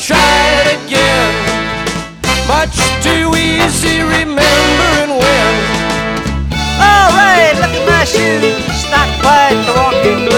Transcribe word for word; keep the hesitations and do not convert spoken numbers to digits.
try it again. Much too easy remembering when. Alright, look at my shoes, not quite the walking